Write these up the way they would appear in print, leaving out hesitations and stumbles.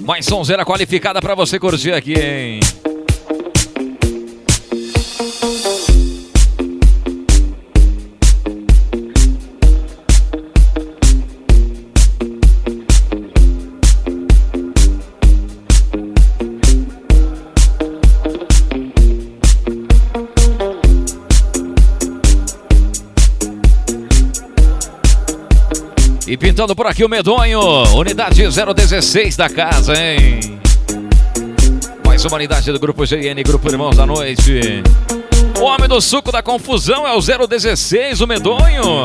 Mais sonzeira qualificada pra você curtir aqui, hein? E pintando por aqui o medonho, unidade 016 da casa, hein? Mais uma unidade do Grupo GN, Grupo Irmãos da Noite. O homem do suco da confusão é o 016, o medonho.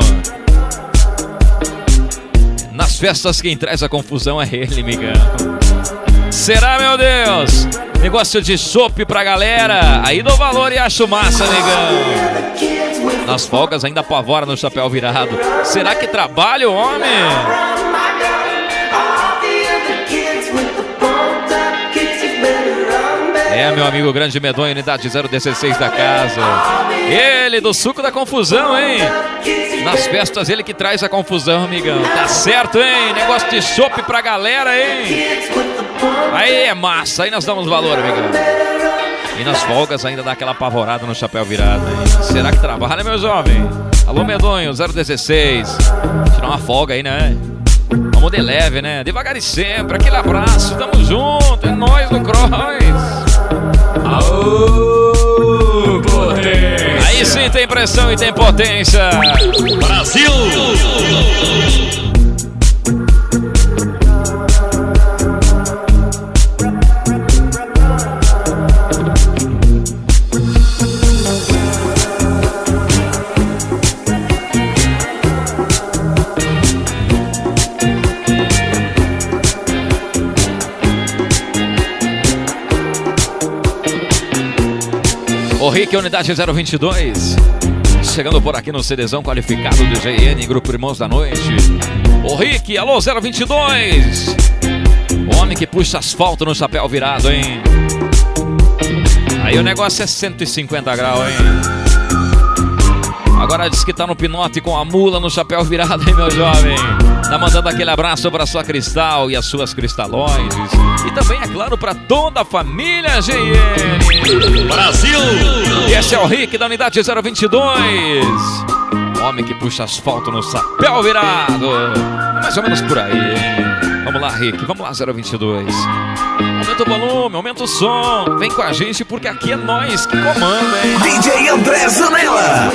Nas festas quem traz a confusão é ele, migão. Será, meu Deus? Negócio de chopp pra galera, aí dou valor e acho massa, negão. Nas folgas ainda apavora no chapéu virado. Será que trabalha o homem? É, meu amigo grande medonho, unidade 016 da casa. Ele do suco da confusão, hein? Nas festas ele que traz a confusão, amigão. Tá certo, hein? Negócio de chopp pra galera, hein? Aí é massa, aí nós damos valor, amigão. E nas folgas ainda dá aquela apavorada no chapéu virado, hein? Será que trabalha, meu jovem? Alô, medonho, 016. Tirar uma folga aí, né? Vamos de leve, né? Devagar e sempre. Aquele abraço, tamo junto. É nóis no Cross. Aô, potência. Aí sim tem pressão e tem potência. Brasil! O Rick, unidade 022. Chegando por aqui no CDzão qualificado do GN, Grupo Irmãos da Noite. O Rick, alô 022. O homem que puxa asfalto no chapéu virado, hein? Aí o negócio é 150 graus, hein? Agora diz que tá no pinote com a mula no chapéu virado, hein, meu jovem? Tá mandando aquele abraço pra sua Cristal e as suas cristalóides. E também, é claro, pra toda a família GN. Brasil! E esse é o Rick da unidade 022. Homem que puxa asfalto no chapéu virado. É mais ou menos por aí, hein? Vamos lá, Rick, vamos lá, 022. Aumenta o volume, aumenta o som. Vem com a gente porque aqui é nós que comanda, hein? DJ André Zanella.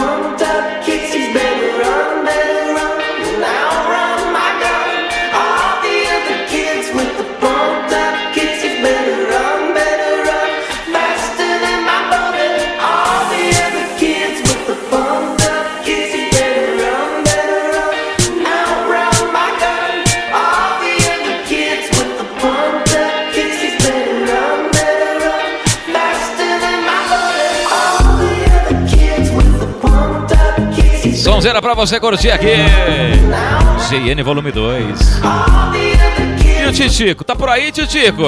Sonzeira pra você curtir aqui. GN volume 2. E o Titico? Tá por aí, Titico?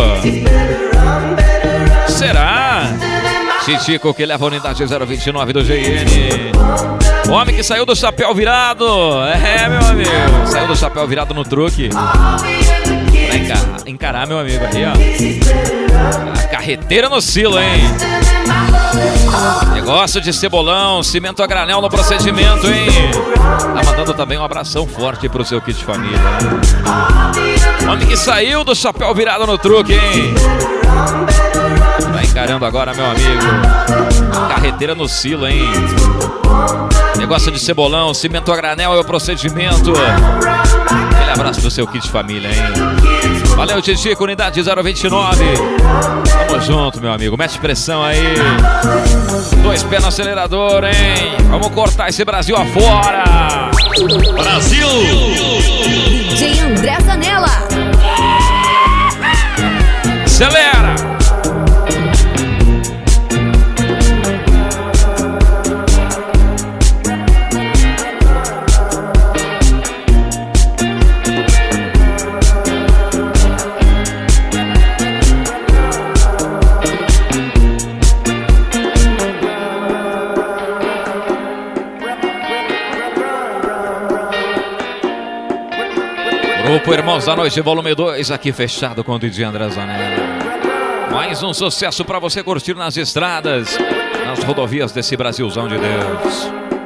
Será? Titico que leva a unidade 029 do GN. O homem que saiu do chapéu virado. É, meu amigo. Saiu do chapéu virado no truque. Pra encarar, meu amigo, aí, ó. A carreteira no silo, hein? Negócio de cebolão, cimento a granel no procedimento, hein? Tá mandando também um abração forte pro seu kit família, hein? Homem que saiu do chapéu virado no truque, hein? Tá encarando agora, meu amigo. Carreteira no silo, hein? Negócio de cebolão, cimento a granel é o procedimento. Aquele abraço do seu kit família, hein? Valeu, Titico, unidade 029. Tamo junto, meu amigo. Mete pressão aí. 2 pés no acelerador, hein? Vamos cortar esse Brasil afora. Brasil! DJ André Zanella. Acelera! Grupo Irmãos da Noite, volume 2, aqui fechado com o DJ André Zanella. Mais um sucesso para você curtir nas estradas, nas rodovias desse Brasilzão de Deus.